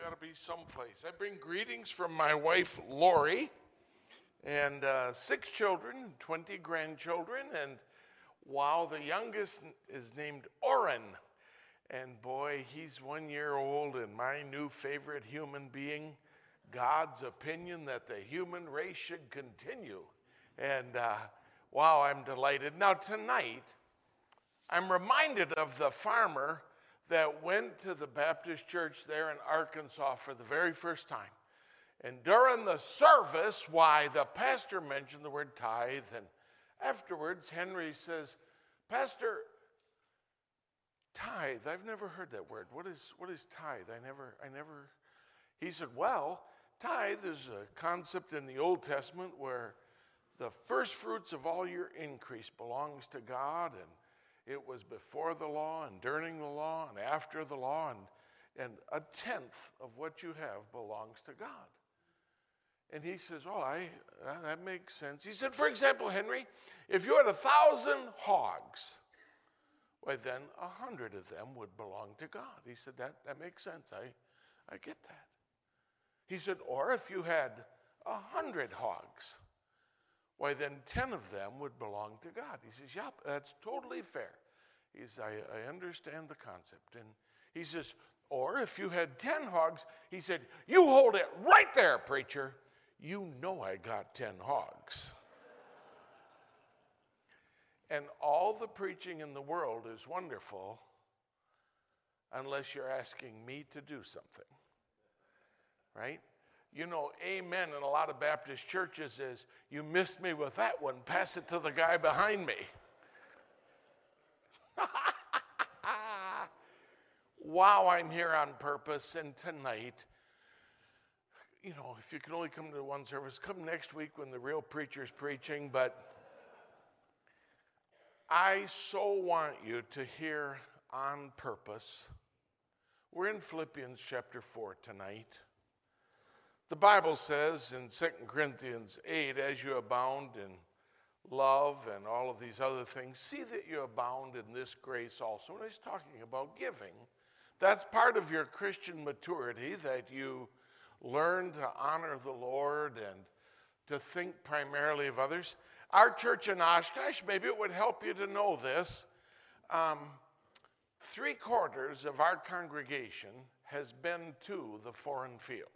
got to be someplace. I bring greetings from my wife, Lori, and 6 children, 20 grandchildren, and wow, the youngest is named Oren. And boy, he's 1 year old, and my new favorite human being, God's opinion that the human race should continue. And wow, I'm delighted. Now tonight, I'm reminded of the farmer that went to the Baptist church there in Arkansas for the very first time. And during the service, why, the pastor mentioned the word tithe, and afterwards Henry says, "Pastor, tithe, I've never heard that word. What is tithe? I never. He said, well, tithe is a concept in the Old Testament where the first fruits of all your increase belongs to God, and it was before the law and during the law and after the law, and a tenth of what you have belongs to God." And he says, that makes sense. He said, for example, Henry, if you had 1,000 hogs, well, then 100 of them would belong to God. He said, that makes sense. I get that. He said, or if you had 100 hogs, why, then 10 of them would belong to God. He says, yep, that's totally fair. He says, I understand the concept. And he says, or if you had 10 hogs, he said, you hold it right there, preacher. You know I got 10 hogs. And all the preaching in the world is wonderful unless you're asking me to do something, right? You know, amen in a lot of Baptist churches is, you missed me with that one, pass it to the guy behind me. Wow, I'm here on purpose, and tonight, you know, if you can only come to one service, come next week when the real preacher's preaching, but I so want you to hear on purpose. We're in Philippians chapter 4 tonight. The Bible says in 2 Corinthians 8, as you abound in love and all of these other things, see that you abound in this grace also. And he's talking about giving. That's part of your Christian maturity, that you learn to honor the Lord and to think primarily of others. Our church in Oshkosh, maybe it would help you to know this, 3/4 of our congregation has been to the foreign field.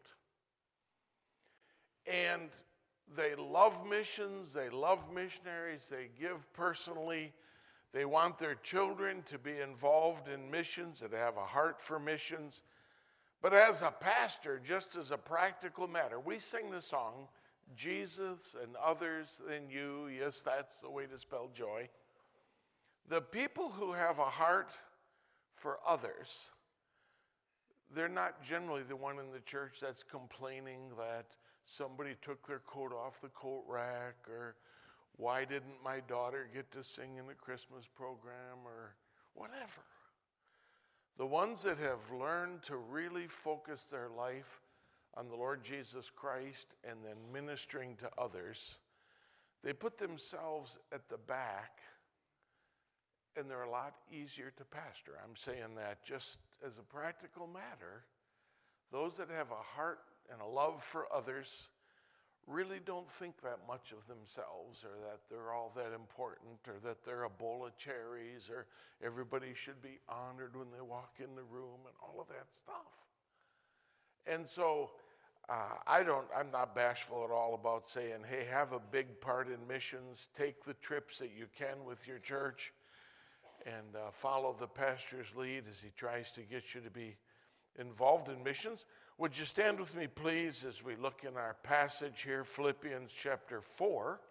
And they love missions, they love missionaries, they give personally. They want their children to be involved in missions, that have a heart for missions. But as a pastor, just as a practical matter, we sing the song, Jesus and others than you. Yes, that's the way to spell joy. The people who have a heart for others, they're not generally the one in the church that's complaining that somebody took their coat off the coat rack, or why didn't my daughter get to sing in the Christmas program, or whatever. The ones that have learned to really focus their life on the Lord Jesus Christ and then ministering to others, they put themselves at the back, and they're a lot easier to pastor. I'm saying that just as a practical matter. Those that have a heart and a love for others really don't think that much of themselves, or that they're all that important, or that they're a bowl of cherries, or everybody should be honored when they walk in the room, and all of that stuff. And so I'm not bashful at all about saying, hey, have a big part in missions, take the trips that you can with your church, and follow the pastor's lead as he tries to get you to be involved in missions. Would you stand with me, please, as we look in our passage here, Philippians chapter 4.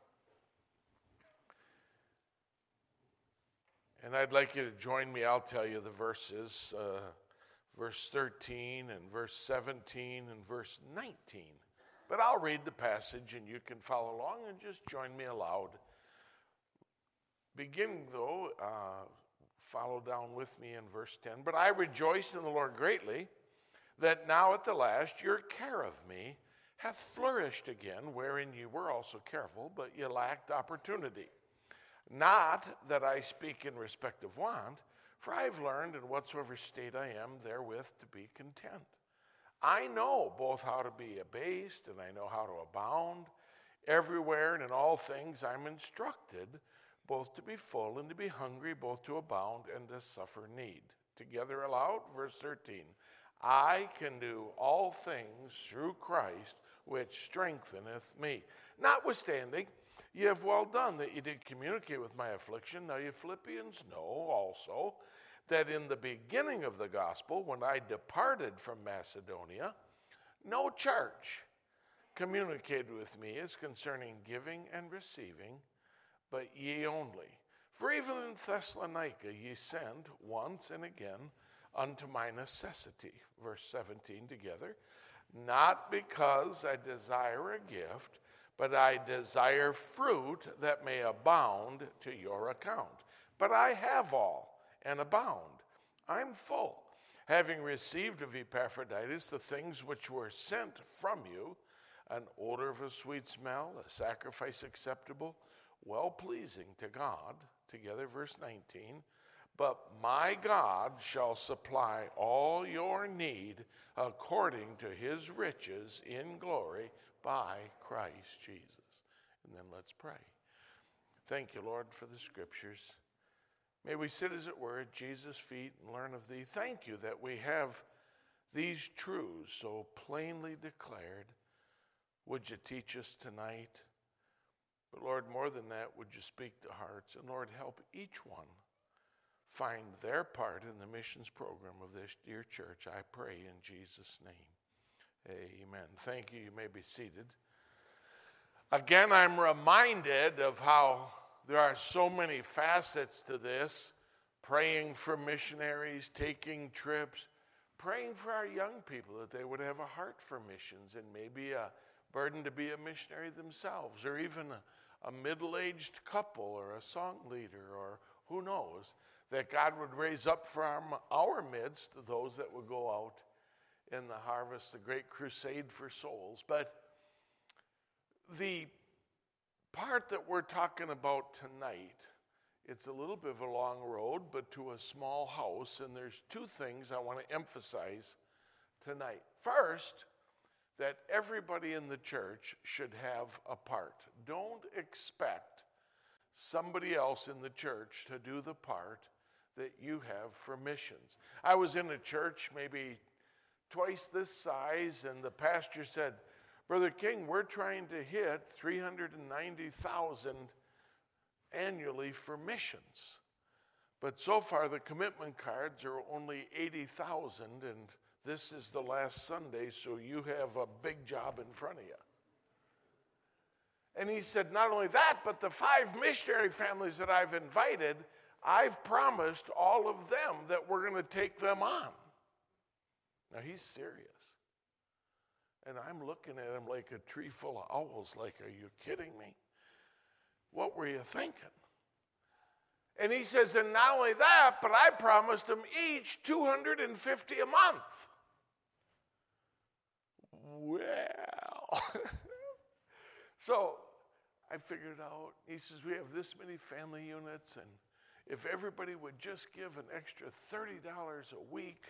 And I'd like you to join me. I'll tell you the verses, verse 13 and verse 17 and verse 19. But I'll read the passage, and you can follow along and just join me aloud. Beginning, though, follow down with me in verse 10. But I rejoiced in the Lord greatly, that now at the last your care of me hath flourished again, wherein ye were also careful, but ye lacked opportunity. Not that I speak in respect of want, for I have learned in whatsoever state I am therewith to be content. I know both how to be abased and I know how to abound. Everywhere and in all things I'm instructed, both to be full and to be hungry, both to abound and to suffer need. Together aloud, verse 13. I can do all things through Christ, which strengtheneth me. Notwithstanding, ye have well done that ye did communicate with my affliction. Now you Philippians know also that in the beginning of the gospel, when I departed from Macedonia, no church communicated with me as concerning giving and receiving, but ye only. For even in Thessalonica ye sent once and again unto my necessity. Verse 17 together. Not because I desire a gift, but I desire fruit that may abound to your account. But I have all and abound. I'm full, having received of Epaphroditus the things which were sent from you, an odor of a sweet smell, a sacrifice acceptable, well-pleasing to God. Together, verse 19. But my God shall supply all your need according to his riches in glory by Christ Jesus. And then let's pray. Thank you, Lord, for the scriptures. May we sit, as it were, at Jesus' feet and learn of thee. Thank you that we have these truths so plainly declared. Would you teach us tonight? But Lord, more than that, would you speak to hearts? And Lord, help each one find their part in the missions program of this dear church. I pray in Jesus' name. Amen. Thank you. You may be seated. Again, I'm reminded of how there are so many facets to this. Praying for missionaries, taking trips, praying for our young people that they would have a heart for missions and maybe a burden to be a missionary themselves, or even a middle-aged couple or a song leader, or who knows, that God would raise up from our midst those that would go out in the harvest, the great crusade for souls. But the part that we're talking about tonight, it's a little bit of a long road, but to a small house, and there's two things I want to emphasize tonight. First, that everybody in the church should have a part. Don't expect somebody else in the church to do the part that you have for missions. I was in a church maybe twice this size, and the pastor said, Brother King, we're trying to hit 390,000 annually for missions. But so far the commitment cards are only 80,000, and this is the last Sunday, so you have a big job in front of you. And he said, not only that, but the 5 missionary families that I've invited, I've promised all of them that we're going to take them on. Now, he's serious. And I'm looking at him like a tree full of owls, like, are you kidding me? What were you thinking? And he says, and not only that, but I promised them each $250 a month. Well, so I figured out, he says, we have this many family units, and if everybody would just give an extra $30 a week,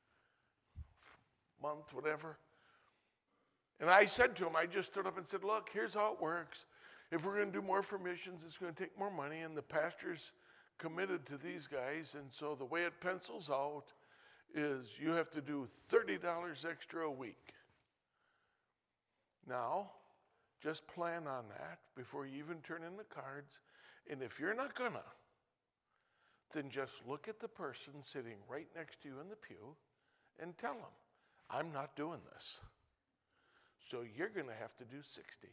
month, whatever. And I said to him, I just stood up and said, look, here's how it works. If we're going to do more for missions, it's going to take more money, and the pastor's committed to these guys, and so the way it pencils out is you have to do $30 extra a week. Now, just plan on that before you even turn in the cards, and if you're not gonna, then just look at the person sitting right next to you in the pew and tell them, I'm not doing this, so you're going to have to do 60.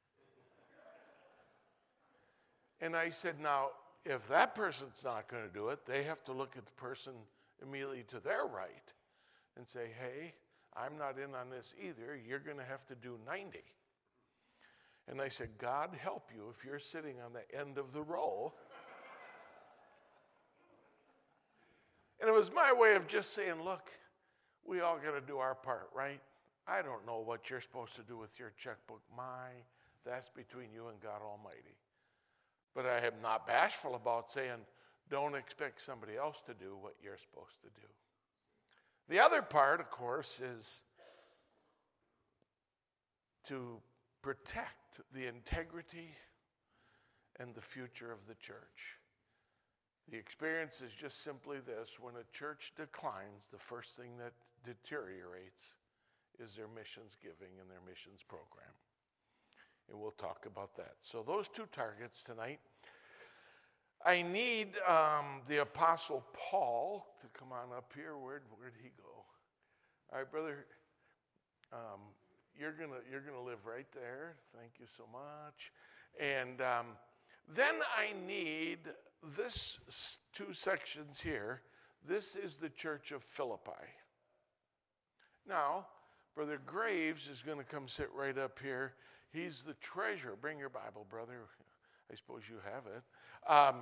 And I said, now, if that person's not going to do it, they have to look at the person immediately to their right and say, hey, I'm not in on this either. You're going to have to do 90. And I said, God help you if you're sitting on the end of the row. And it was my way of just saying, look, we all got to do our part, right? I don't know what you're supposed to do with your checkbook. That's between you and God Almighty. But I am not bashful about saying, don't expect somebody else to do what you're supposed to do. The other part, of course, is to protect the integrity and the future of the church. The experience is just simply this: when a church declines, the first thing that deteriorates is their missions giving and their missions program. And we'll talk about that. So those two targets tonight. I need the Apostle Paul to come on up here. Where'd he go? All right, brother. You're gonna live right there. Thank you so much. And then I need this two sections here. This is the church of Philippi. Now, Brother Graves is going to come sit right up here. He's the treasurer. Bring your Bible, brother. I suppose you have it.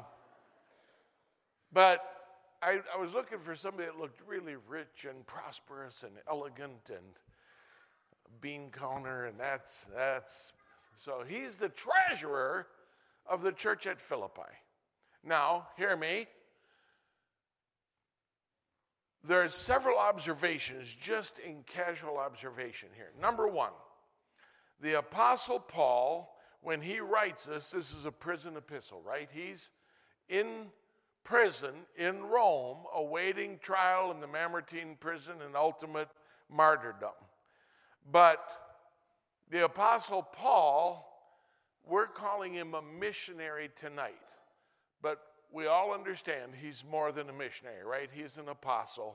But I was looking for somebody that looked really rich and prosperous and elegant and bean counter, and that's so he's the treasurer of the church at Philippi. Now, hear me. There's several observations just in casual observation here. Number one, the Apostle Paul, when he writes this is a prison epistle, right? He's in prison in Rome, awaiting trial in the Mamertine prison and ultimate martyrdom. But the Apostle Paul, we're calling him a missionary tonight. But we all understand he's more than a missionary, right? He's an apostle.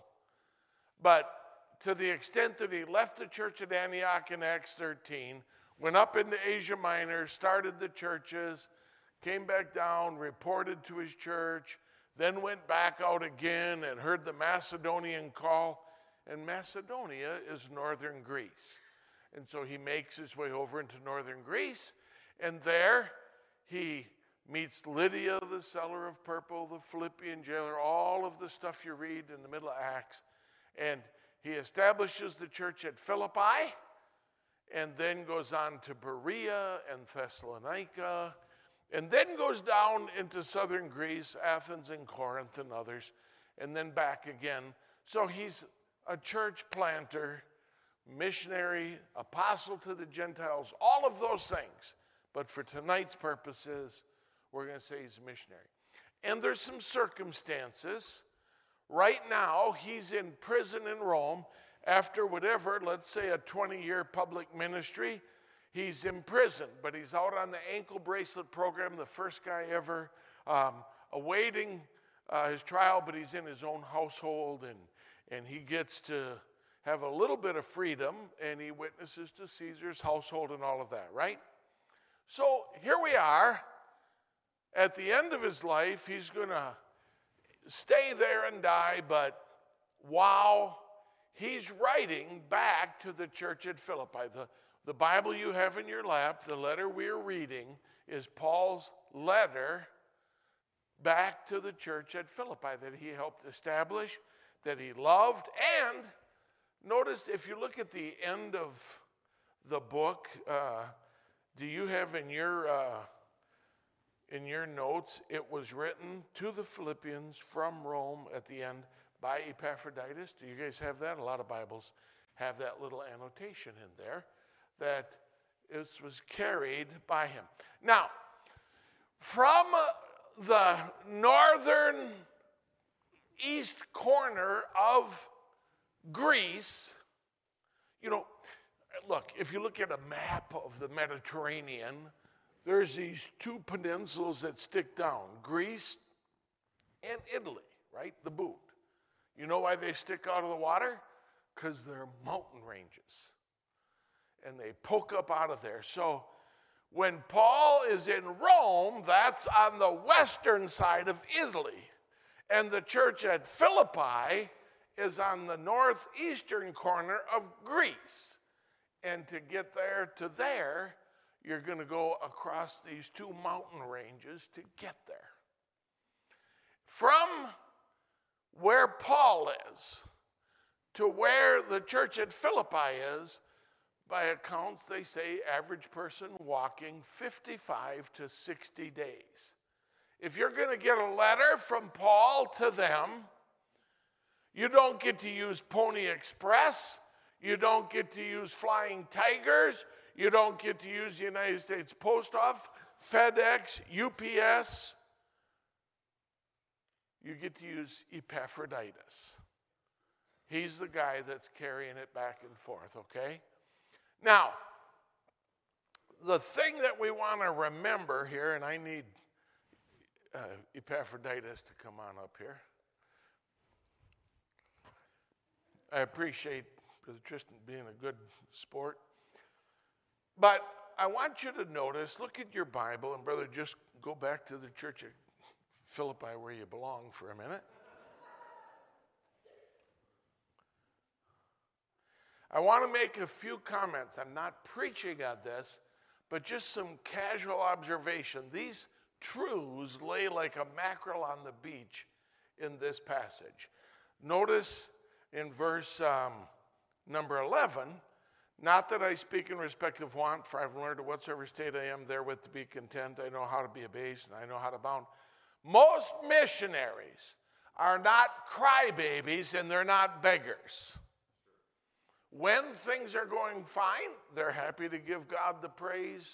But to the extent that he left the church at Antioch in Acts 13, went up into Asia Minor, started the churches, came back down, reported to his church, then went back out again and heard the Macedonian call. And Macedonia is northern Greece. And so he makes his way over into northern Greece, and there he meets Lydia, the seller of purple, the Philippian jailer, all of the stuff you read in the middle of Acts. And he establishes the church at Philippi, and then goes on to Berea and Thessalonica, and then goes down into southern Greece, Athens and Corinth and others, and then back again. So he's a church planter, missionary, apostle to the Gentiles, all of those things. But for tonight's purposes, we're going to say he's a missionary. And there's some circumstances. Right now, he's in prison in Rome after whatever, let's say a 20-year public ministry. He's in prison, but he's out on the ankle bracelet program, the first guy ever, awaiting his trial, but he's in his own household, and he gets to have a little bit of freedom, and he witnesses to Caesar's household and all of that, right? So here we are. At the end of his life, he's going to stay there and die, but wow, he's writing back to the church at Philippi. The Bible you have in your lap, the letter we're reading, is Paul's letter back to the church at Philippi that he helped establish, that he loved. And notice, if you look at the end of the book, do you have in your notes, it was written to the Philippians from Rome at the end by Epaphroditus? Do you guys have that? A lot of Bibles have that little annotation in there, that it was carried by him. Now, from the northern east corner of Greece, look, if you look at a map of the Mediterranean, there's these two peninsulas that stick down, Greece and Italy, right? The boot. You know why they stick out of the water? Because they're mountain ranges. And they poke up out of there. So when Paul is in Rome, that's on the western side of Italy. And the church at Philippi is on the northeastern corner of Greece. And to get there to there, you're going to go across these two mountain ranges to get there. From where Paul is to where the church at Philippi is, by accounts, they say average person walking 55 to 60 days. If you're going to get a letter from Paul to them, you don't get to use Pony Express. You don't get to use Flying Tigers. You don't get to use the United States Post Office, FedEx, UPS. You get to use Epaphroditus. He's the guy that's carrying it back and forth, okay? Now, the thing that we want to remember here, and I need Epaphroditus to come on up here. I appreciate Brother Tristan being a good sport. But I want you to notice, look at your Bible, and brother, just go back to the church of Philippi where you belong for a minute. I want to make a few comments. I'm not preaching on this, but just some casual observation. These truths lay like a mackerel on the beach in this passage. Notice in verse number 11, not that I speak in respect of want, for I've learned at whatsoever state I am therewith to be content. I know how to be abased, and I know how to abound. Most missionaries are not crybabies, and they're not beggars. When things are going fine, they're happy to give God the praise.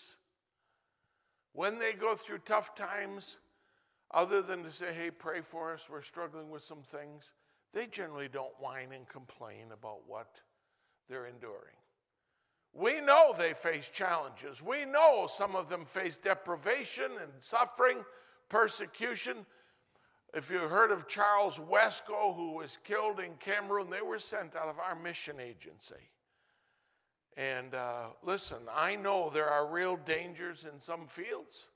When they go through tough times, other than to say, hey, pray for us, we're struggling with some things, they generally don't whine and complain about what they're enduring. We know they face challenges. We know some of them face deprivation and suffering, persecution. If you heard of Charles Wesco, who was killed in Cameroon, they were sent out of our mission agency. And listen, I know there are real dangers in some fields.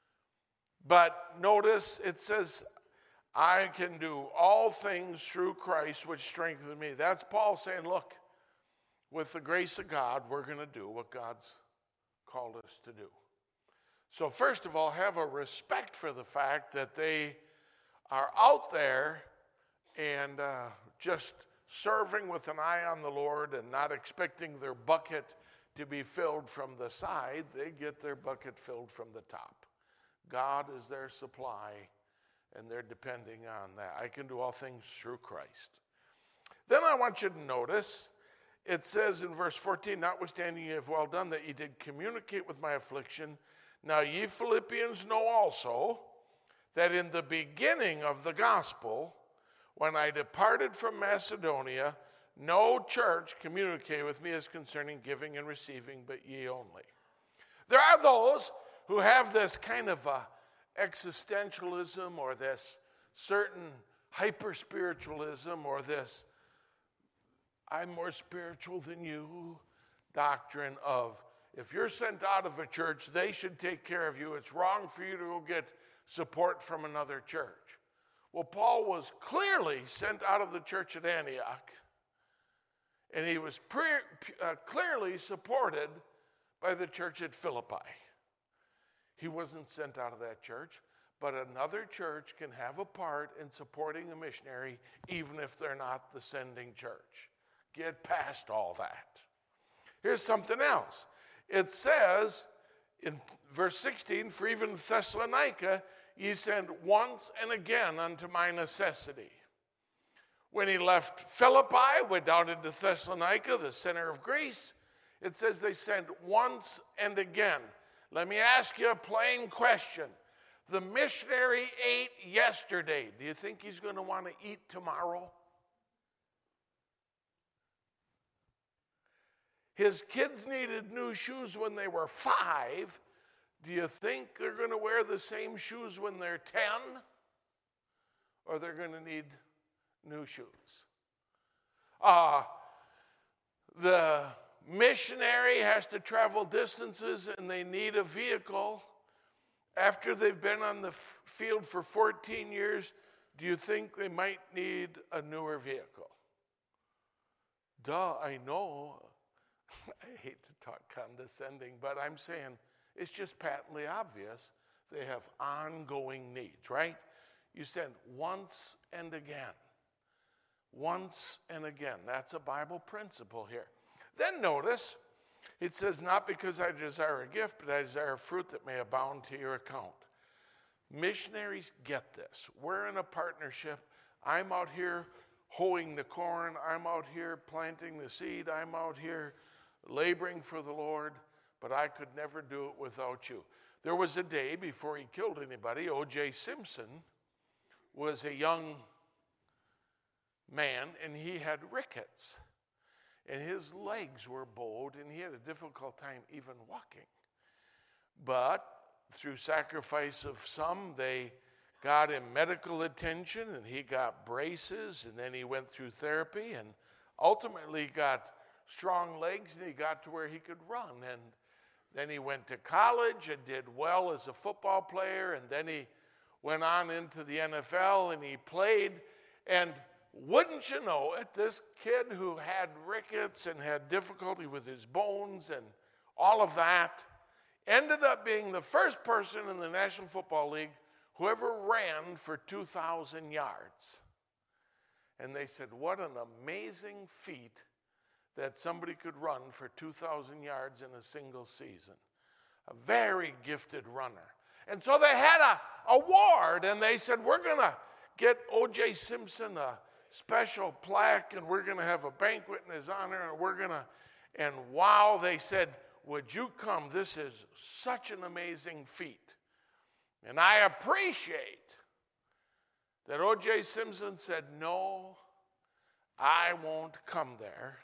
But notice it says, I can do all things through Christ which strengthens me. That's Paul saying, look, with the grace of God, we're going to do what God's called us to do. So first of all, have a respect for the fact that they are out there and just serving with an eye on the Lord and not expecting their bucket to be filled from the side. They get their bucket filled from the top. God is their supply, and they're depending on that. I can do all things through Christ. Then I want you to notice, it says in verse 14, notwithstanding ye have well done that ye did communicate with my affliction. Now ye Philippians know also that in the beginning of the gospel, when I departed from Macedonia, no church communicated with me as concerning giving and receiving, but ye only. There are those who have this kind of existentialism or this certain hyper-spiritualism or this I'm more spiritual than you doctrine of if you're sent out of a church, they should take care of you. It's wrong for you to go get support from another church. Well, Paul was clearly sent out of the church at Antioch, and he was clearly supported by the church at Philippi. He wasn't sent out of that church, but another church can have a part in supporting a missionary even if they're not the sending church. Get past all that. Here's something else. It says in verse 16, for even Thessalonica ye send once and again unto my necessity. When he left Philippi, went down into Thessalonica, the center of Greece, it says they sent once and again. Let me ask you a plain question. The missionary ate yesterday. Do you think he's going to want to eat tomorrow? His kids needed new shoes when they were 5. Do you think they're going to wear the same shoes when they're 10? Or they're going to need new shoes? The missionary has to travel distances and they need a vehicle. After they've been on the field for 14 years, do you think they might need a newer vehicle? Duh, I know. I hate to talk condescending, but I'm saying it's just patently obvious they have ongoing needs, right? You said once and again. Once and again. That's a Bible principle here. Then notice, it says, not because I desire a gift, but I desire a fruit that may abound to your account. Missionaries get this. We're in a partnership. I'm out here hoeing the corn. I'm out here planting the seed. I'm out here laboring for the Lord. but I could never do it without you. There was a day before he killed anybody, O.J. Simpson was a young man, and he had rickets. And his legs were bowed, and he had a difficult time even walking. But through sacrifice of some, they got him medical attention, and he got braces, and then he went through therapy, and ultimately got strong legs, and he got to where he could run. And then he went to college and did well as a football player, and then he went on into the NFL, and he played. And wouldn't you know it, this kid who had rickets and had difficulty with his bones and all of that ended up being the first person in the National Football League who ever ran for 2,000 yards. And they said, what an amazing feat that somebody could run for 2,000 yards in a single season. A very gifted runner. And so they had an award, and they said, we're going to get O.J. Simpson a special plaque, and we're going to have a banquet in his honor, and wow, they said, would you come? This is such an amazing feat. And I appreciate that O.J. Simpson said, no, I won't come there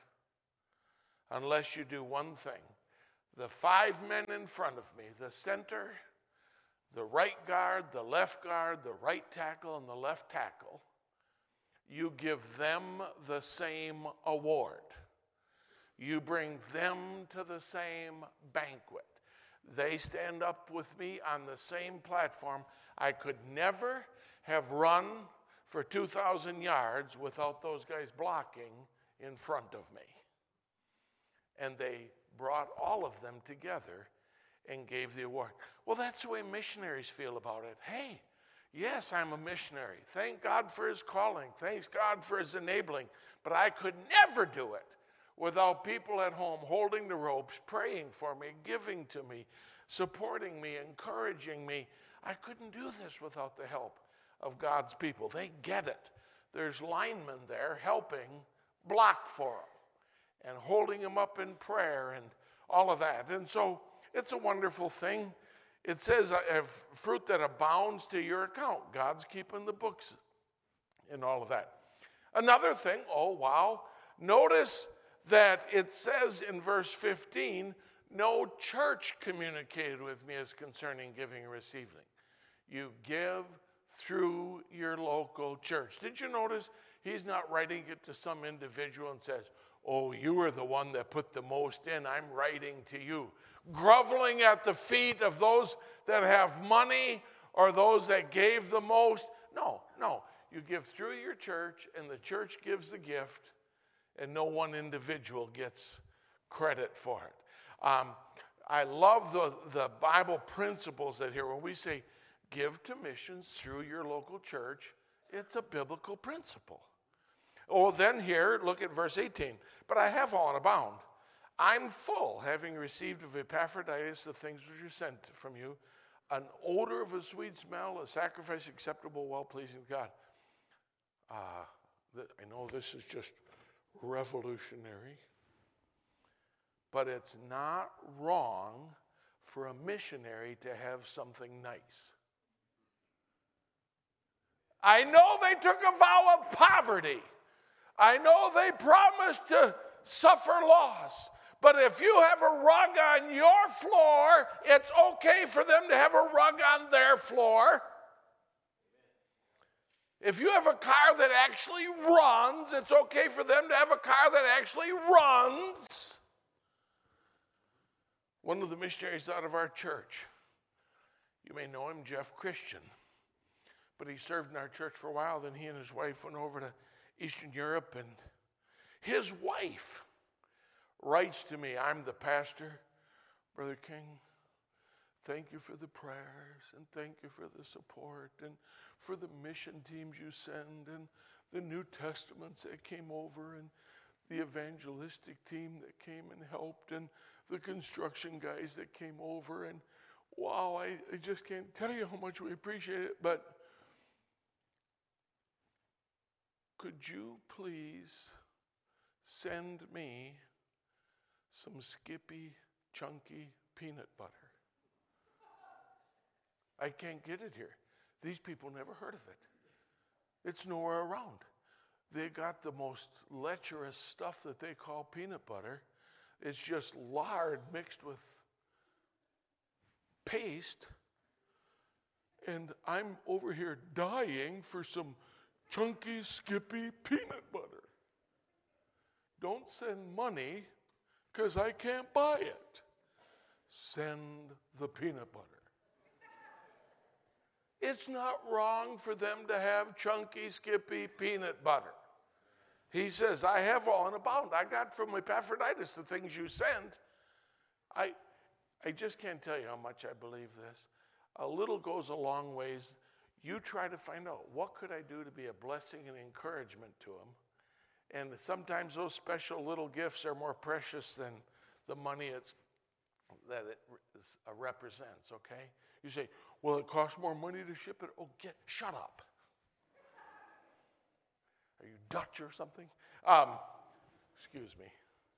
unless you do one thing. The 5 men in front of me, the center, the right guard, the left guard, the right tackle, and the left tackle, you give them the same award. You bring them to the same banquet. They stand up with me on the same platform. I could never have run for 2,000 yards without those guys blocking in front of me. And they brought all of them together and gave the award. Well, that's the way missionaries feel about it. Hey, yes, I'm a missionary. Thank God for his calling. Thanks God for his enabling. But I could never do it without people at home holding the ropes, praying for me, giving to me, supporting me, encouraging me. I couldn't do this without the help of God's people. They get it. There's linemen there helping block for them and holding them up in prayer and all of that. And so it's a wonderful thing. It says, fruit that abounds to your account. God's keeping the books and all of that. Another thing, oh wow, notice that it says in verse 15, no church communicated with me as concerning giving and receiving. You give through your local church. Did you notice he's not writing it to some individual and says, oh, you were the one that put the most in, I'm writing to you. Groveling at the feet of those that have money or those that gave the most. No. You give through your church, and the church gives the gift, and no one individual gets credit for it. I love the Bible principles that here, when we say give to missions through your local church, it's a biblical principle. Oh, then here, look at verse 18. But I have all in abound. I'm full, having received of Epaphroditus the things which are sent from you, an odor of a sweet smell, a sacrifice acceptable, well-pleasing to God. I know this is just revolutionary, but it's not wrong for a missionary to have something nice. I know they took a vow of poverty. I know they promised to suffer loss. But if you have a rug on your floor, it's okay for them to have a rug on their floor. If you have a car that actually runs, it's okay for them to have a car that actually runs. One of the missionaries out of our church, you may know him, Jeff Christian, but he served in our church for a while. Then he and his wife went over to Eastern Europe, and his wife writes to me, I'm the pastor, Brother King, thank you for the prayers, and thank you for the support, and for the mission teams you send, and the New Testaments that came over, and the evangelistic team that came and helped, and the construction guys that came over, and wow, I just can't tell you how much we appreciate it, but could you please send me some skippy, chunky peanut butter. I can't get it here. These people never heard of it. It's nowhere around. They got the most lecherous stuff that they call peanut butter. It's just lard mixed with paste. And I'm over here dying for some chunky, skippy peanut butter. Don't send money because I can't buy it. Send the peanut butter. It's not wrong for them to have chunky, skippy peanut butter. He says, I have all in abound. I got from Epaphroditus the things you sent. I just can't tell you how much I believe this. A little goes a long ways. You try to find out, what could I do to be a blessing and encouragement to them? And sometimes those special little gifts are more precious than the money that it represents, okay? You say, well, it costs more money to ship it. Oh, shut up. Are you Dutch or something? Excuse me.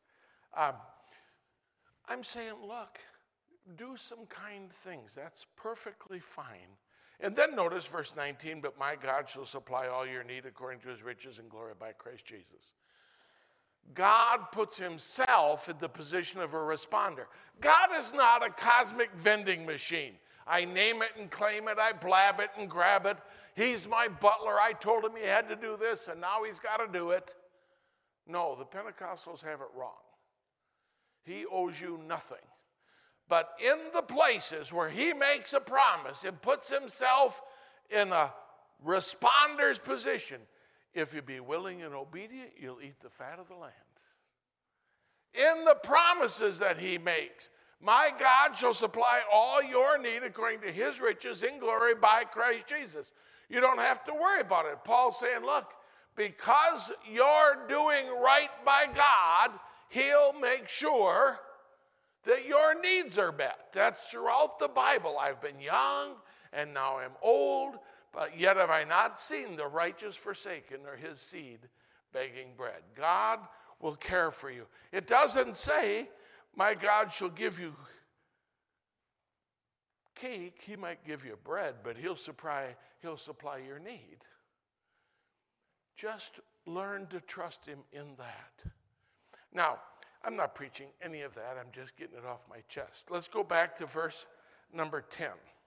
I'm saying, look, do some kind things. That's perfectly fine. And then notice verse 19, but my God shall supply all your need according to his riches and glory by Christ Jesus. God puts himself in the position of a responder. God is not a cosmic vending machine. I name it and claim it. I blab it and grab it. He's my butler. I told him he had to do this, and now he's got to do it. No, the Pentecostals have it wrong. He owes you nothing. But in the places where he makes a promise and puts himself in a responder's position, if you be willing and obedient, you'll eat the fat of the land. In the promises that he makes, my God shall supply all your need according to his riches in glory by Christ Jesus. You don't have to worry about it. Paul's saying, look, because you're doing right by God, he'll make sure that your needs are met. That's throughout the Bible. I've been young and now I'm old, but yet have I not seen the righteous forsaken or his seed begging bread. God will care for you. It doesn't say, my God shall give you cake. He might give you bread, but he'll supply your need. Just learn to trust him in that. Now, I'm not preaching any of that. I'm just getting it off my chest. Let's go back to verse number 10.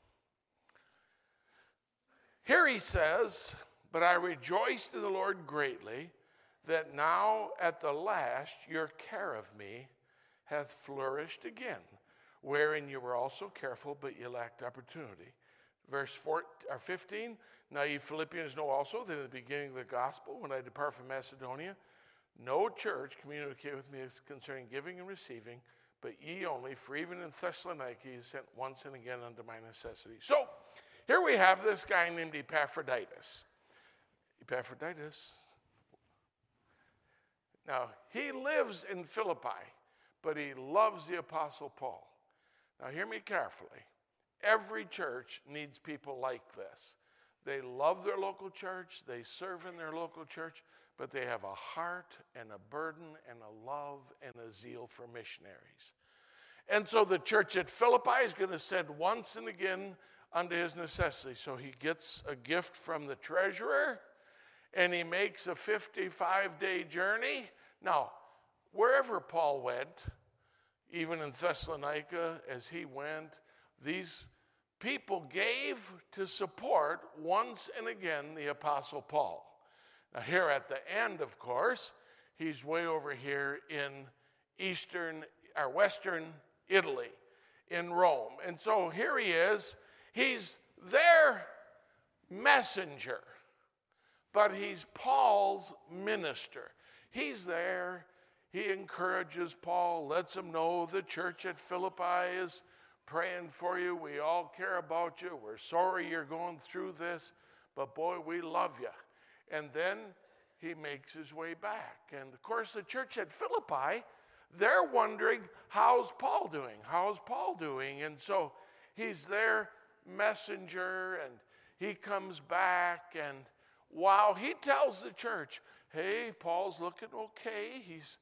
Here he says, but I rejoiced in the Lord greatly that now at the last your care of me hath flourished again, wherein you were also careful, but you lacked opportunity. Verse 15, now ye Philippians know also that in the beginning of the gospel, when I depart from Macedonia, no church communicated with me concerning giving and receiving, but ye only, for even in Thessalonica ye sent once and again unto my necessity. So, here we have this guy named Epaphroditus. Epaphroditus. Now, he lives in Philippi, but he loves the Apostle Paul. Now, hear me carefully. Every church needs people like this. They love their local church, they serve in their local church, but they have a heart and a burden and a love and a zeal for missionaries. And so the church at Philippi is going to send once and again unto his necessity. So he gets a gift from the treasurer, and he makes a 55-day journey. Now, wherever Paul went, even in Thessalonica, as he went, these people gave to support once and again the Apostle Paul. Now, here at the end, of course, he's way over here in Western Italy, in Rome. And so here he is. He's their messenger, but he's Paul's minister. He's there. He encourages Paul, lets him know the church at Philippi is praying for you. We all care about you. We're sorry you're going through this, but boy, we love you. And then he makes his way back. And of course, the church at Philippi, they're wondering, how's Paul doing? How's Paul doing? And so he's their messenger, and he comes back, and while he tells the church, hey, Paul's looking okay, he's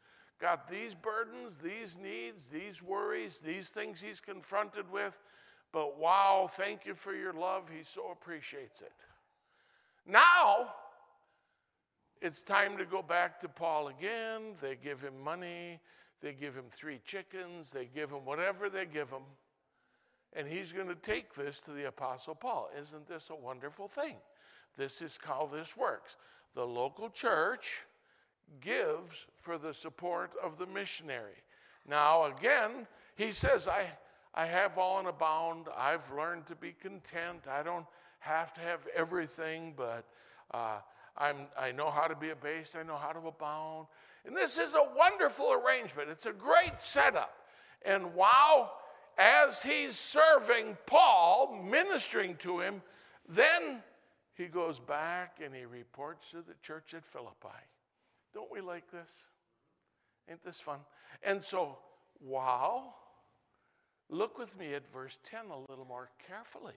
got these burdens, these needs, these worries, these things he's confronted with. But wow, thank you for your love. He so appreciates it. Now, it's time to go back to Paul again. They give him money. They give him 3 chickens. They give him whatever they give him. And he's going to take this to the Apostle Paul. Isn't this a wonderful thing? This is how this works. The local church gives for the support of the missionary. Now, again, he says, I have all in abound. I've learned to be content. I don't have to have everything, but I know how to be abased. I know how to abound. And this is a wonderful arrangement. It's a great setup. And wow, as he's serving Paul, ministering to him, then he goes back and he reports to the church at Philippi. Don't we like this? Ain't this fun? And so, wow, look with me at verse 10 a little more carefully.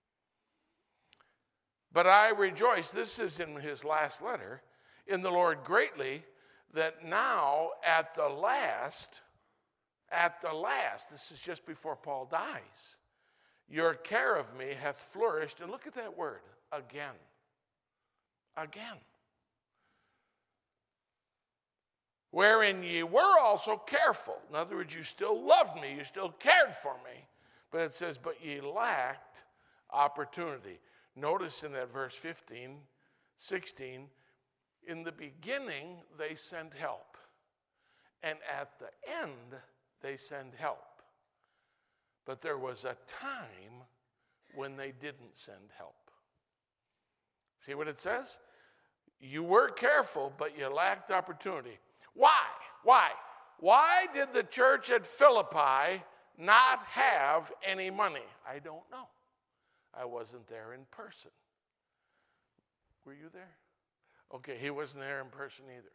But I rejoice, this is in his last letter, in the Lord greatly, that now at the last, this is just before Paul dies, your care of me hath flourished. And look at that word, again. Again. Wherein ye were also careful. In other words, you still loved me, you still cared for me. But it says, but ye lacked opportunity. Notice in that verse 15, 16, in the beginning they send help. And at the end they send help. But there was a time when they didn't send help. See what it says? You were careful, but you lacked opportunity. Why? Why did the church at Philippi not have any money? I don't know. I wasn't there in person. Were you there? Okay, he wasn't there in person either.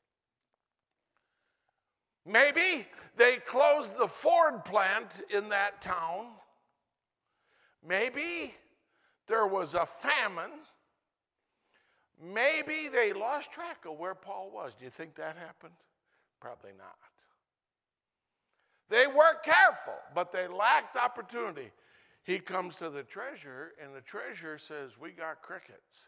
Maybe they closed the Ford plant in that town. Maybe there was a famine. Maybe they lost track of where Paul was. Do you think that happened? Probably not. They were careful, but they lacked opportunity. He comes to the treasurer, and the treasurer says, we got crickets.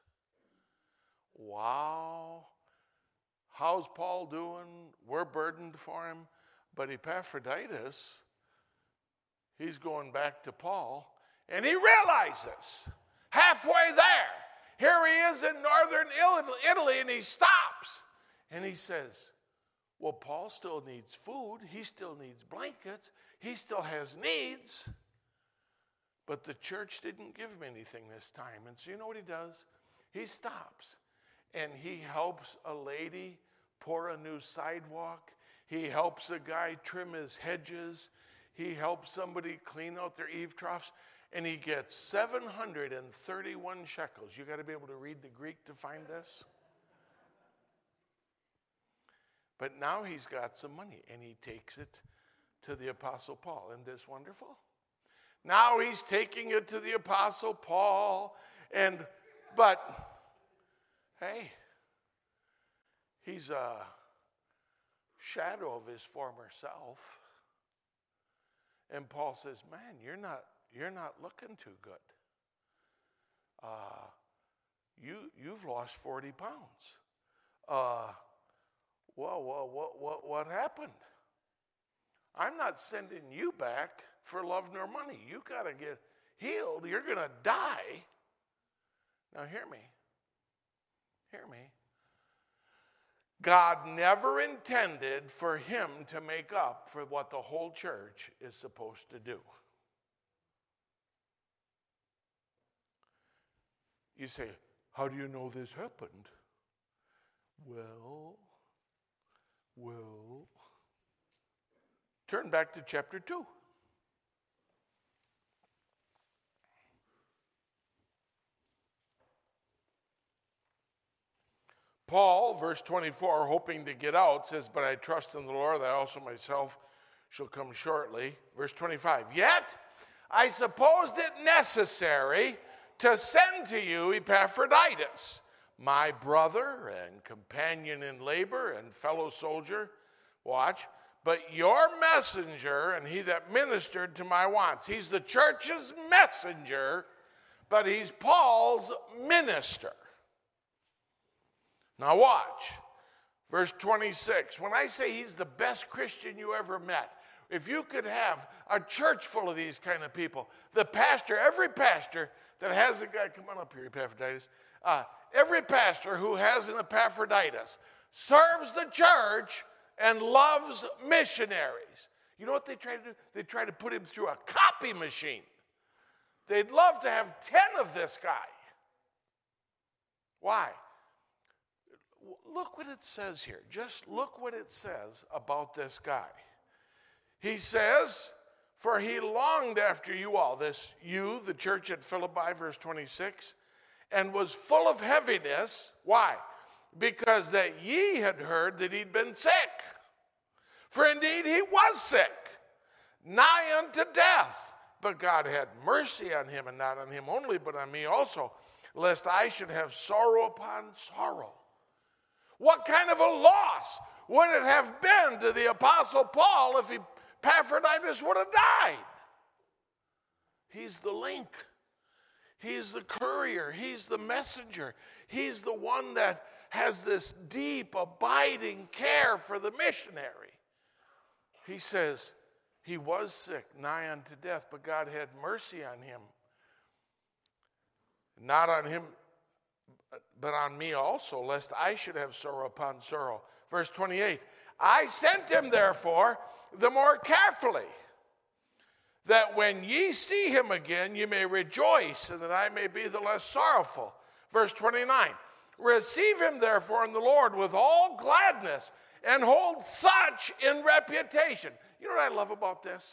Wow. How's Paul doing? We're burdened for him. But Epaphroditus, he's going back to Paul, and he realizes, halfway there, here he is in northern Italy, and he stops. And he says, well, Paul still needs food. He still needs blankets. He still has needs. But the church didn't give him anything this time. And so you know what he does? He stops, and he helps a lady pour a new sidewalk. He helps a guy trim his hedges. He helps somebody clean out their eave troughs. And he gets 731 shekels. You got to be able to read the Greek to find this. But now he's got some money, and he takes it to the Apostle Paul. Isn't this wonderful? Now he's taking it to the Apostle Paul. But, hey, he's a shadow of his former self. And Paul says, man, you're not looking too good. You've lost 40 pounds. What happened? I'm not sending you back for love nor money. You got to get healed. You're going to die. Now hear me. Hear me. God never intended for him to make up for what the whole church is supposed to do. You say, how do you know this happened? Well, turn back to chapter 2. Paul, verse 24, hoping to get out, says, but I trust in the Lord that I also myself shall come shortly. Verse 25, yet I supposed it necessary to send to you Epaphroditus, my brother and companion in labor and fellow soldier, Watch. But your messenger and he that ministered to my wants. He's the church's messenger, but he's Paul's minister. Now watch. Verse 26. When I say he's the best Christian you ever met, if you could have a church full of these kind of people, the pastor, every pastor that has a guy, come on up here, Epaphroditus, every pastor who has an Epaphroditus serves the church and loves missionaries. You know what they try to do? They try to put him through a copy machine. They'd love to have 10 of this guy. Why? Look what it says here. Just look what it says about this guy. He says, for he longed after you all, this you, the church at Philippi, verse 26, and was full of heaviness. Why? Because that ye had heard that he'd been sick. For indeed he was sick, nigh unto death. But God had mercy on him, and not on him only, but on me also, lest I should have sorrow upon sorrow. What kind of a loss would it have been to the Apostle Paul if Epaphroditus would have died? He's the link. He's the courier. He's the messenger. He's the one that has this deep, abiding care for the missionary. He says he was sick, nigh unto death, but God had mercy on him. Not on him, but on me also, lest I should have sorrow upon sorrow. Verse 28, I sent him therefore the more carefully, that when ye see him again, ye may rejoice, and that I may be the less sorrowful. Verse 29, receive him therefore in the Lord with all gladness, and hold such in reputation. You know what I love about this?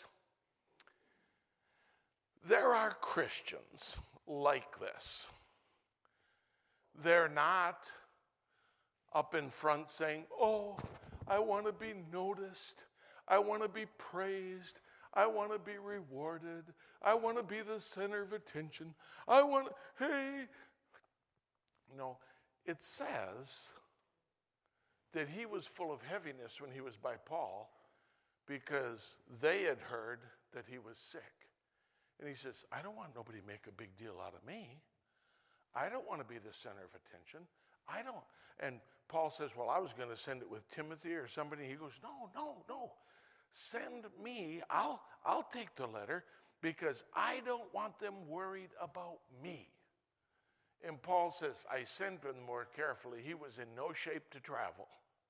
There are Christians like this. They're not up in front saying, oh, I want to be noticed. I want to be praised. I want to be rewarded. I want to be the center of attention. Hey. No, it says that he was full of heaviness when he was by Paul because they had heard that he was sick. And he says, I don't want nobody to make a big deal out of me. I don't want to be the center of attention. I don't. And Paul says, well, I was going to send it with Timothy or somebody. He goes, no. Send me. I'll take the letter because I don't want them worried about me. And Paul says, I sent him more carefully. He was in no shape to travel.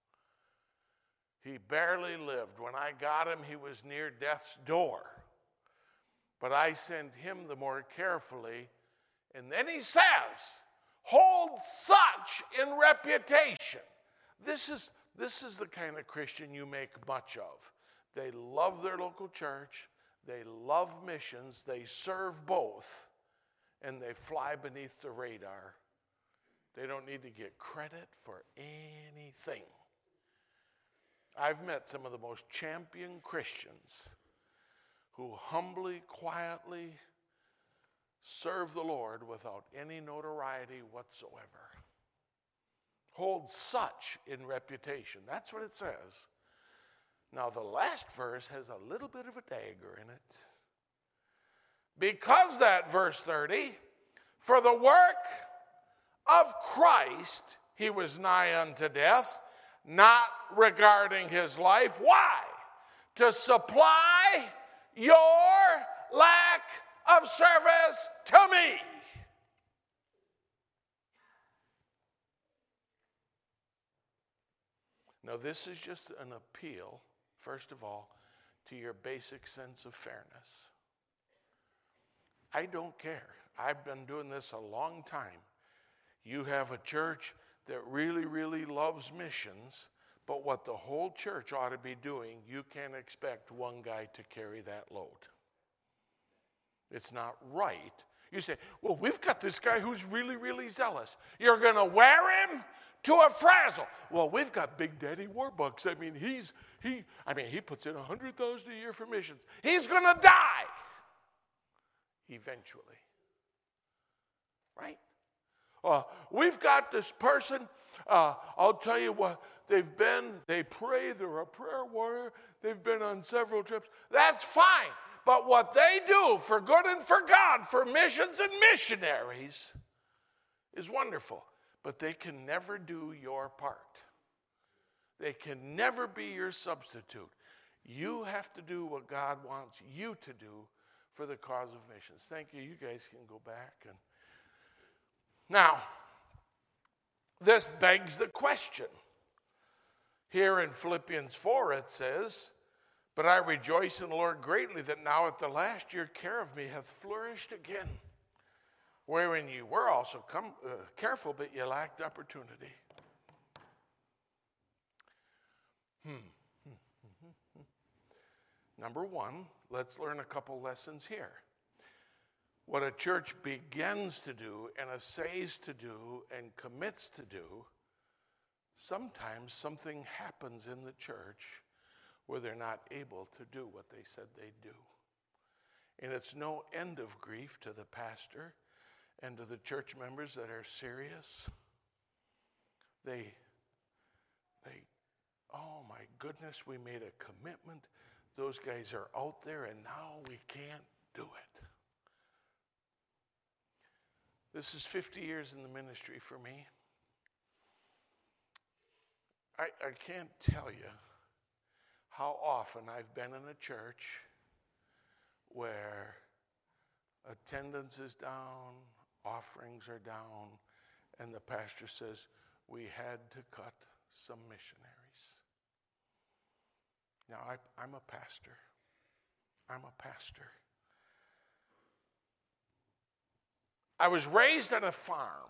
He barely lived. When I got him, he was near death's door. But I sent him the more carefully. And then he says, hold such in reputation. This is the kind of Christian you make much of. They love their local church. They love missions. They serve both. And they fly beneath the radar. They don't need to get credit for anything. I've met some of the most champion Christians who humbly, quietly serve the Lord without any notoriety whatsoever. Hold such in reputation. That's what it says. Now, the last verse has a little bit of a dagger in it. Because that, verse 30, for the work of Christ he was nigh unto death, not regarding his life. Why? To supply your lack of service to me. Now, this is just an appeal, first of all, to your basic sense of fairness. I don't care. I've been doing this a long time. You have a church that really, really loves missions, but what the whole church ought to be doing, you can't expect one guy to carry that load. It's not right. You say, well, we've got this guy who's really, really zealous. You're going to wear him to a frazzle. Well, we've got Big Daddy Warbucks. I mean, he puts in $100,000 a year for missions. He's going to die eventually. Right? We've got this person. I'll tell you what, they pray, they're a prayer warrior. They've been on several trips. That's fine. But what they do for good and for God, for missions and missionaries, is wonderful. But they can never do your part. They can never be your substitute. You have to do what God wants you to do for the cause of missions. Thank you. You guys can go back. Now, this begs the question. Here in Philippians 4 it says, "But I rejoice in the Lord greatly that now at the last your care of me hath flourished again, wherein you were also careful, but you lacked opportunity." Number one, let's learn a couple lessons here. What a church begins to do and essays to do and commits to do, sometimes something happens in the church where they're not able to do what they said they'd do. And it's no end of grief to the pastor and to the church members that are serious. They oh my goodness, we made a commitment. Those guys are out there and now we can't do it. This is 50 years in the ministry for me. I can't tell you how often I've been in a church where attendance is down, offerings are down, and the pastor says, "We had to cut some missionaries." Now, I'm a pastor. I'm a pastor. I was raised on a farm.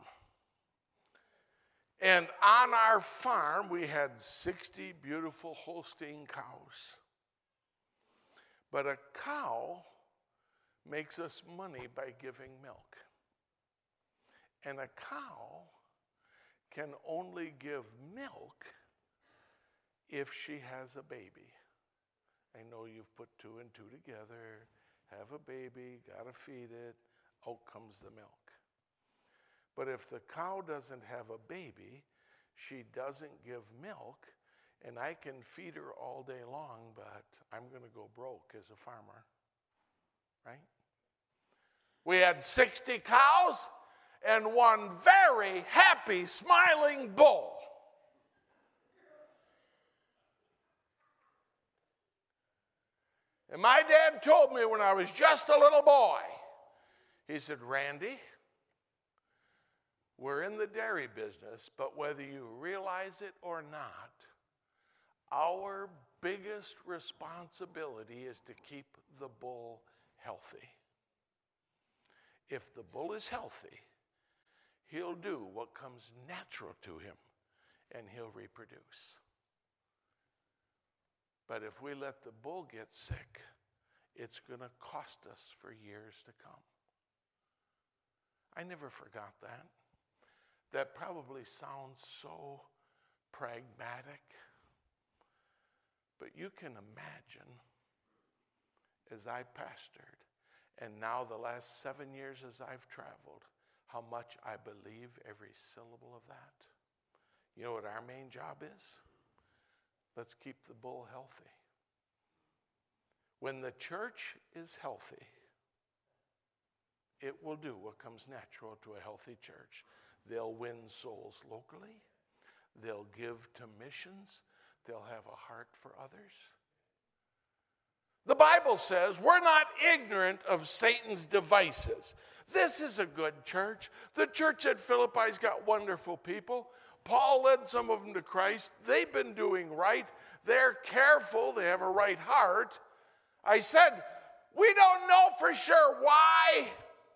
And on our farm, we had 60 beautiful Holstein cows. But a cow makes us money by giving milk. And a cow can only give milk if she has a baby. I know you've put two and two together, have a baby, got to feed it, out comes the milk. But if the cow doesn't have a baby, she doesn't give milk, and I can feed her all day long, but I'm going to go broke as a farmer, right? We had 60 cows and one very happy, smiling bull. And my dad told me when I was just a little boy, he said, "Randy, we're in the dairy business, but whether you realize it or not, our biggest responsibility is to keep the bull healthy. If the bull is healthy, he'll do what comes natural to him, and he'll reproduce. But if we let the bull get sick, it's going to cost us for years to come." I never forgot that. That probably sounds so pragmatic, but you can imagine as I pastored, and now the last 7 years as I've traveled, how much I believe every syllable of that. You know what our main job is? Let's keep the bull healthy. When the church is healthy, it will do what comes natural to a healthy church. They'll win souls locally. They'll give to missions. They'll have a heart for others. The Bible says we're not ignorant of Satan's devices. This is a good church. The church at Philippi's got wonderful people. Paul led some of them to Christ. They've been doing right. They're careful. They have a right heart. I said, we don't know for sure why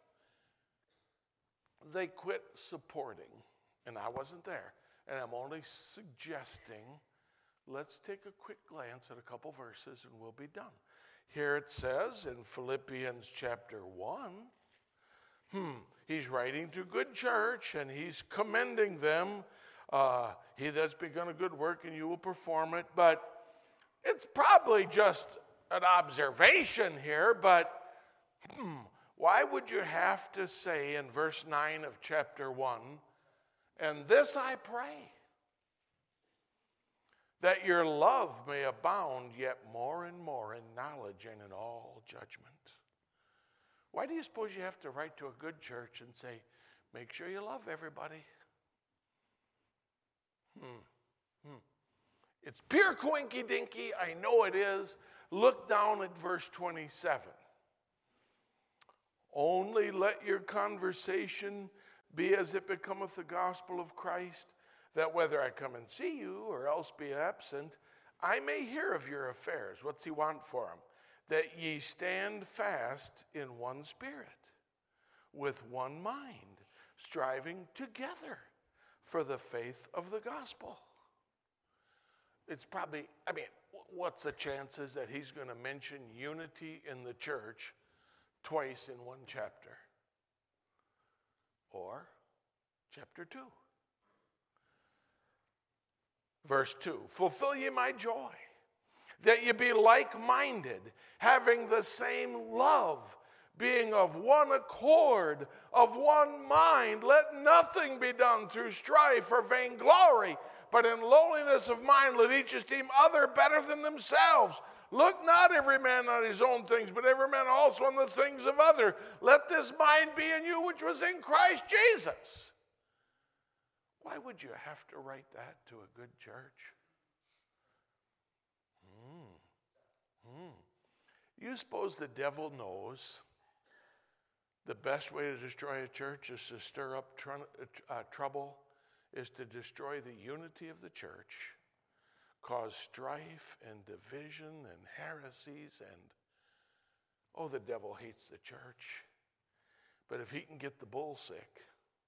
they quit supporting. And I wasn't there. And I'm only suggesting, let's take a quick glance at a couple verses and we'll be done. Here it says in Philippians chapter 1, he's writing to good church and he's commending them. He that's begun a good work and you will perform it. But it's probably just an observation here, but why would you have to say in verse 9 of chapter 1, And this I pray, that your love may abound yet more and more in knowledge and in all judgment. Why do you suppose you have to write to a good church and say, make sure you love everybody? It's pure coinky-dinky, I know it is. Look down at verse 27. Only let your conversation be as it becometh the gospel of Christ, that whether I come and see you or else be absent, I may hear of your affairs. What's he want for them? That ye stand fast in one spirit, with one mind, striving together for the faith of the gospel. It's probably, what's the chances that he's going to mention unity in the church twice in one chapter? Or chapter 2. Verse 2, fulfill ye my joy, that ye be like-minded, having the same love, being of one accord, of one mind. Let nothing be done through strife or vainglory, but in lowliness of mind let each esteem other better than themselves. Look not every man on his own things, but every man also on the things of other. Let this mind be in you which was in Christ Jesus. Why would you have to write that to a good church? You suppose the devil knows the best way to destroy a church is to stir up trouble, is to destroy the unity of the church, cause strife and division and heresies, and the devil hates the church. But if he can get the bull sick,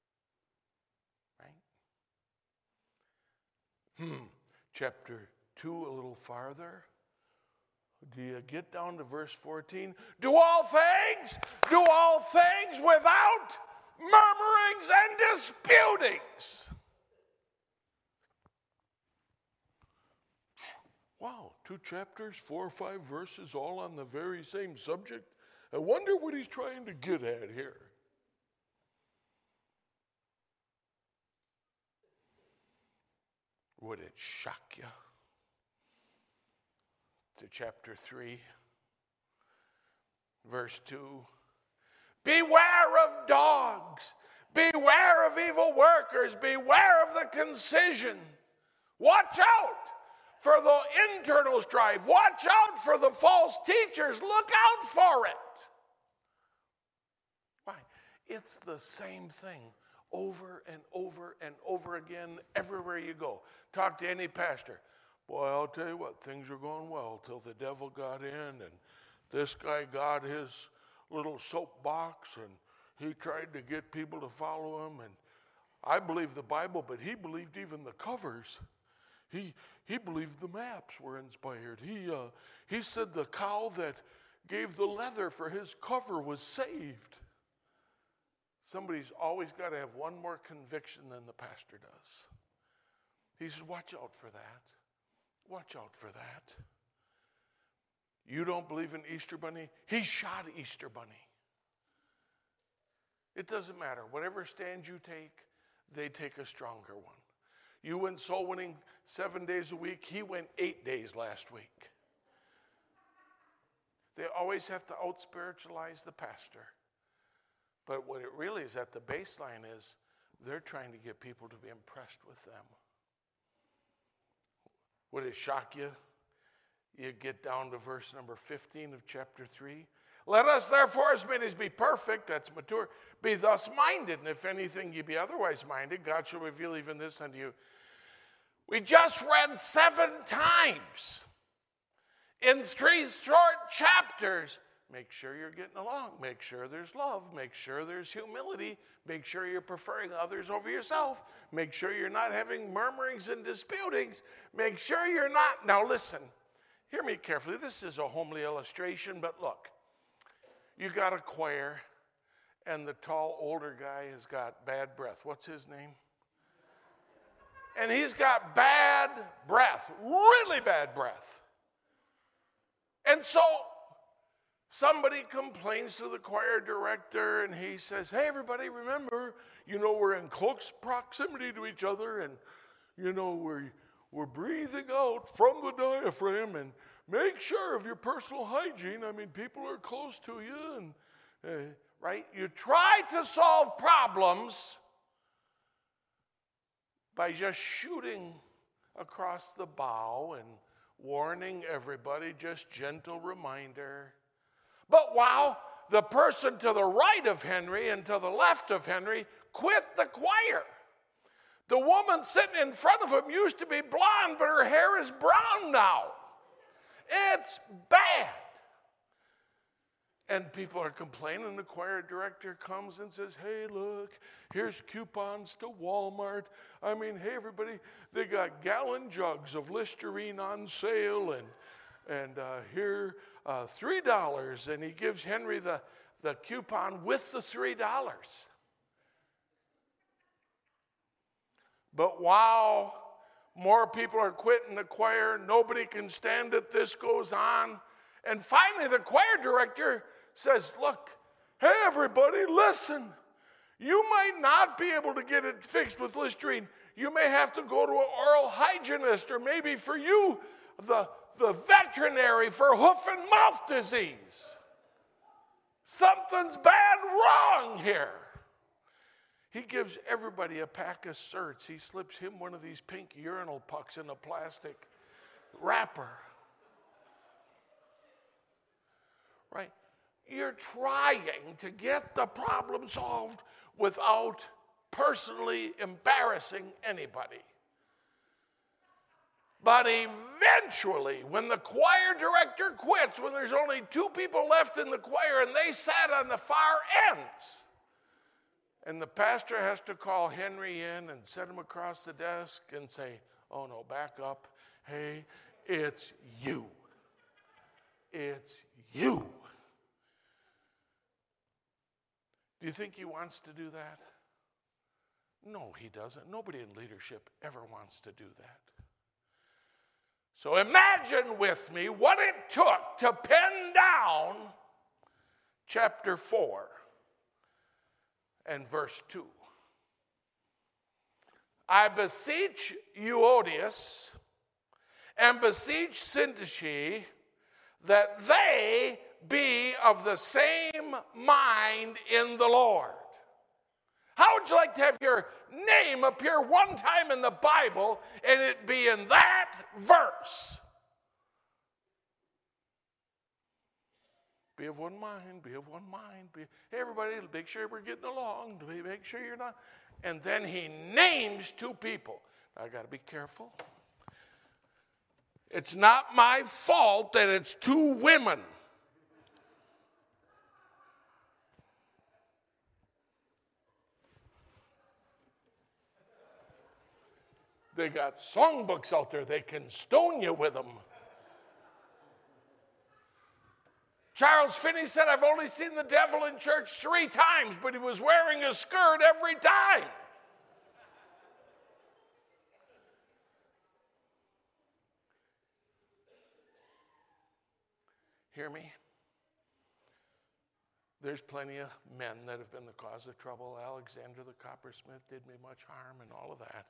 right? Chapter 2, a little farther. Do you get down to verse 14? Do all things without murmurings and disputings. Wow, 2 chapters, 4 or 5 verses, all on the very same subject. I wonder what he's trying to get at here. Would it shock you? To chapter 3, verse 2. Beware of dogs. Beware of evil workers. Beware of the concision. Watch out for the internal strife. Watch out for the false teachers. Look out for it. Why? It's the same thing over and over and over again everywhere you go. Talk to any pastor. Boy, I'll tell you what, things are going well till the devil got in, and this guy got his little soapbox, and he tried to get people to follow him. And I believe the Bible, but he believed even the covers. He believed the maps were inspired. He said the cow that gave the leather for his cover was saved. Somebody's always got to have one more conviction than the pastor does. He says, watch out for that. Watch out for that. You don't believe in Easter Bunny? He shot Easter Bunny. It doesn't matter. Whatever stand you take, they take a stronger one. You went soul winning 7 days a week. He went 8 days last week. They always have to out-spiritualize the pastor. But what it really is at the baseline is they're trying to get people to be impressed with them. Would it shock you? You get down to verse number 15 of chapter 3. Let us therefore, as many as be perfect, that's mature, be thus minded. And if anything ye be otherwise minded, God shall reveal even this unto you. We just read 7 times in 3 short chapters. Make sure you're getting along. Make sure there's love. Make sure there's humility. Make sure you're preferring others over yourself. Make sure you're not having murmurings and disputings. Make sure you're not. Now listen, hear me carefully. This is a homely illustration, but look. You got a choir, and the tall, older guy has got bad breath. What's his name? And he's got bad breath, really bad breath. And so somebody complains to the choir director, and he says, hey, everybody, remember, we're in close proximity to each other, and, we're breathing out from the diaphragm, and make sure of your personal hygiene. I mean, people are close to you, and, right? You try to solve problems by just shooting across the bow and warning everybody, just gentle reminder. But while the person to the right of Henry and to the left of Henry quit the choir, the woman sitting in front of him used to be blonde, but her hair is brown now. It's bad. And people are complaining. The choir director comes and says, hey, look, here's coupons to Walmart. I mean, hey, everybody, they got gallon jugs of Listerine on sale, and here, $3. And he gives Henry the coupon with the $3. But while more people are quitting the choir, nobody can stand it, this goes on. And finally, the choir director says, look, hey, everybody, listen. You might not be able to get it fixed with Listerine. You may have to go to an oral hygienist, or maybe for you, the veterinary for hoof and mouth disease. Something's bad wrong here. He gives everybody a pack of certs. He slips him one of these pink urinal pucks in a plastic wrapper. Right? You're trying to get the problem solved without personally embarrassing anybody. But eventually, when the choir director quits, when there's only 2 people left in the choir and they sat on the far ends, and the pastor has to call Henry in and set him across the desk and say, oh no, back up. Hey, it's you. It's you. Do you think he wants to do that? No, he doesn't. Nobody in leadership ever wants to do that. So imagine with me what it took to pen down chapter 4 and verse 2. I beseech Euodias and beseech Syntyche that they be of the same mind in the Lord. How would you like to have your name appear one time in the Bible and it be in that verse? Be of one mind, be of one mind. Hey, everybody, make sure we're getting along. Make sure you're not. And then he names 2 people. Now, I got to be careful. It's not my fault that it's 2 women. They got songbooks out there. They can stone you with them. Charles Finney said, I've only seen the devil in church 3 times, but he was wearing a skirt every time. Hear me? There's plenty of men that have been the cause of trouble. Alexander the coppersmith did me much harm and all of that.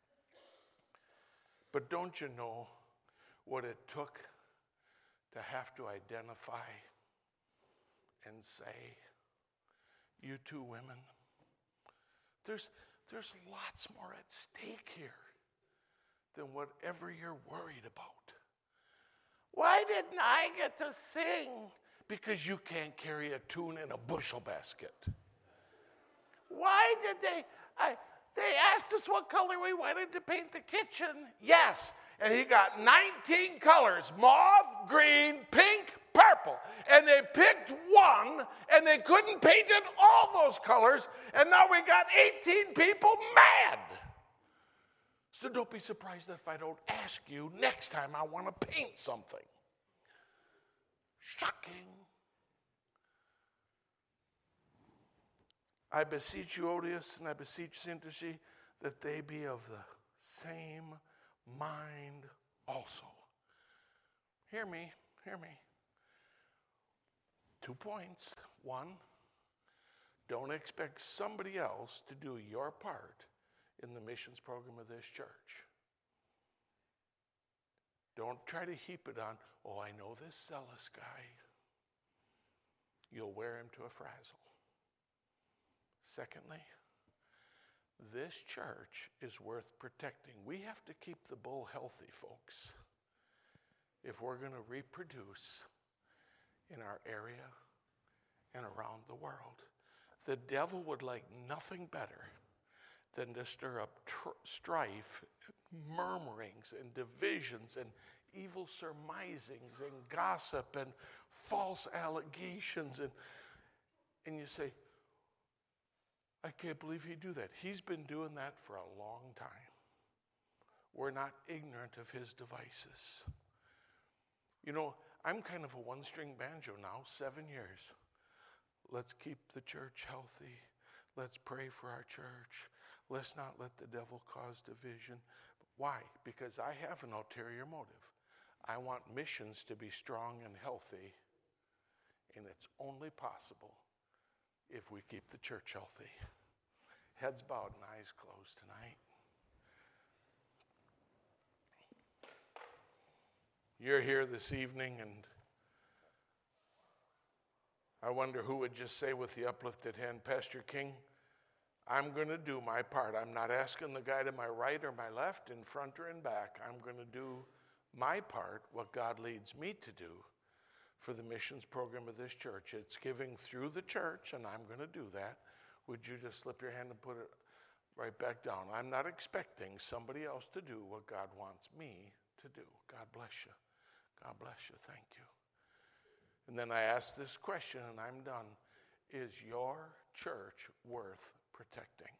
But don't you know what it took to have to identify and say, you 2 women, there's lots more at stake here than whatever you're worried about. Why didn't I get to sing? Because you can't carry a tune in a bushel basket. Why did they asked us what color we wanted to paint the kitchen. Yes, and he got 19 colors, mauve, green, pink, purple. And they picked one, and they couldn't paint it all those colors, and now we got 18 people mad. So don't be surprised if I don't ask you next time I want to paint something. Shocking. I beseech Euodias and I beseech Syntyche that they be of the same mind also. Hear me, hear me. 2 points. 1, Don't expect somebody else to do your part in the missions program of this church. Don't try to heap it on, oh, I know this zealous guy. You'll wear him to a frazzle. Secondly, this church is worth protecting. We have to keep the bull healthy, folks, if we're going to reproduce in our area and around the world. The devil would like nothing better than to stir up strife, murmurings, and divisions, and evil surmisings, and gossip, and false allegations. And you say, I can't believe he'd do that. He's been doing that for a long time. We're not ignorant of his devices. You know, I'm kind of a one-string banjo now, 7 years. Let's keep the church healthy. Let's pray for our church. Let's not let the devil cause division. Why? Because I have an ulterior motive. I want missions to be strong and healthy, and it's only possible if we keep the church healthy. Heads bowed and eyes closed tonight. You're here this evening, and I wonder who would just say with the uplifted hand, Pastor King, I'm going to do my part. I'm not asking the guy to my right or my left, in front or in back. I'm going to do my part, what God leads me to do for the missions program of this church. It's giving through the church, and I'm going to do that. Would you just slip your hand and put it right back down? I'm not expecting somebody else to do what God wants me to do. God bless you. God bless you. Thank you. And then I ask this question, and I'm done. Is your church worth protecting?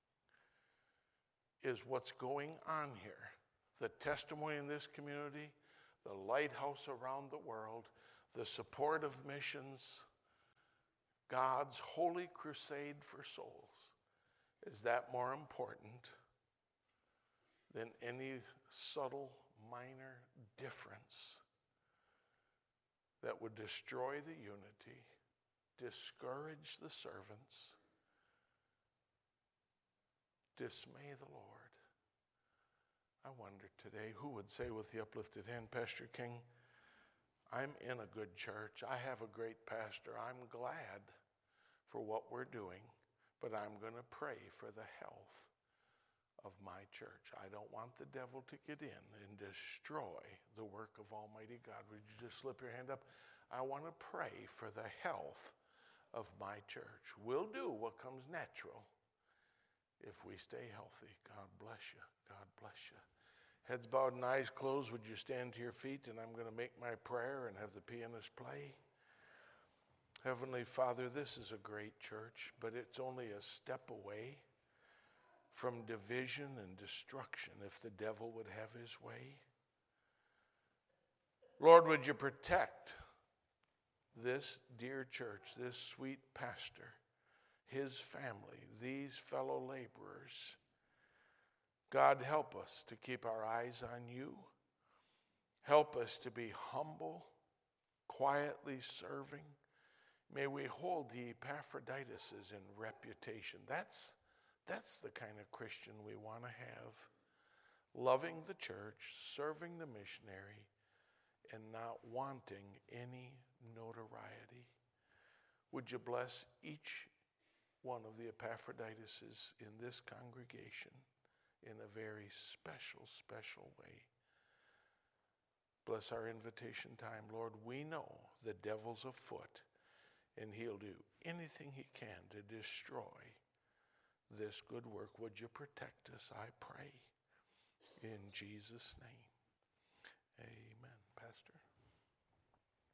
Is what's going on here, the testimony in this community, the lighthouse around the world, the support of missions, God's holy crusade for souls, is that more important than any subtle, minor difference that would destroy the unity, discourage the servants, dismay the Lord? I wonder today, who would say with the uplifted hand, Pastor King, I'm in a good church. I have a great pastor. I'm glad for what we're doing, but I'm going to pray for the health of my church. I don't want the devil to get in and destroy the work of Almighty God. Would you just slip your hand up? I want to pray for the health of my church. We'll do what comes natural if we stay healthy. God bless you. God bless you. Heads bowed and eyes closed. Would you stand to your feet, and I'm going to make my prayer and have the pianist play. Heavenly Father, this is a great church, but it's only a step away from division and destruction if the devil would have his way. Lord, would you protect this dear church, this sweet pastor, his family, these fellow laborers. God, help us to keep our eyes on you. Help us to be humble, quietly serving. May we hold the Epaphrodituses in reputation. That's the kind of Christian we want to have. Loving the church, serving the missionary, and not wanting any notoriety. Would you bless each one of the Epaphrodituses in this congregation in a very special, special way? Bless our invitation time, Lord. We know the devil's afoot, and he'll do anything he can to destroy this good work. Would you protect us, I pray, in Jesus' name.